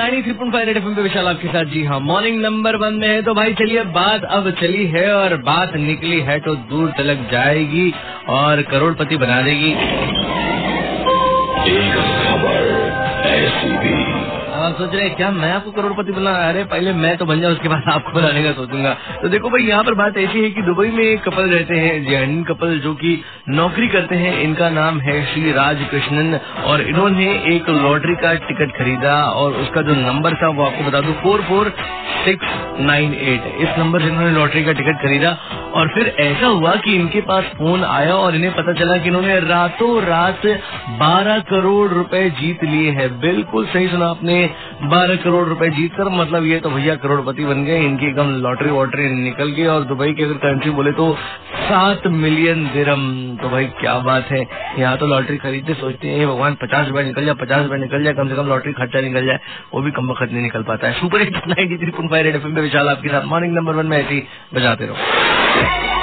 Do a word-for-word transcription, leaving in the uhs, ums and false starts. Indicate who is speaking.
Speaker 1: Ninety three point five red FM पे विशाल आपके साथ। जी हाँ, मॉर्निंग नंबर वन में है। तो भाई चलिए, बात अब चली है और बात निकली है तो दूर तलक जाएगी और करोड़पति बना देगी।
Speaker 2: एक खबर ऐसी भी।
Speaker 1: आप सोच रहे हैं क्या मैं आपको करोड़पति बना? अरे पहले मैं तो बन जाऊं, उसके बाद आपको बनाने का सोचूंगा। तो देखो भाई, यहाँ पर बात ऐसी है कि दुबई में एक कपल रहते हैं, जैन कपल, जो कि नौकरी करते हैं। इनका नाम है श्री राज कृष्णन और इन्होंने एक लॉटरी का टिकट खरीदा और उसका जो नंबर था वो आपको बता दूं, four four six nine eight. इस नंबर से इन्होंने लॉटरी का टिकट खरीदा और फिर ऐसा हुआ कि इनके पास फोन आया और इन्हें पता चला कि इन्होंने रातों रात बारह करोड़ रुपए जीत लिए हैं। बिल्कुल सही सुना आपने, बारह करोड़ रुपए जीत कर, मतलब ये तो भैया करोड़पति बन गए। इनकी एकदम लॉटरी वॉटरी निकल गई और दुबई की अगर करेंसी बोले तो सात मिलियन दिरहम। तो भाई क्या बात है, यहाँ तो लॉटरी खरीदते सोचते हैं भगवान पचास रुपए निकल जाए, पचास रुपए निकल जाए, कम से कम लॉटरी खर्चा निकल जाए, वो भी कम वक्त नहीं निकल पाता है। Super hit ninety three point five red FM पे विशाल आपके साथ मॉर्निंग नंबर वन में ऐसी बजाते रहो।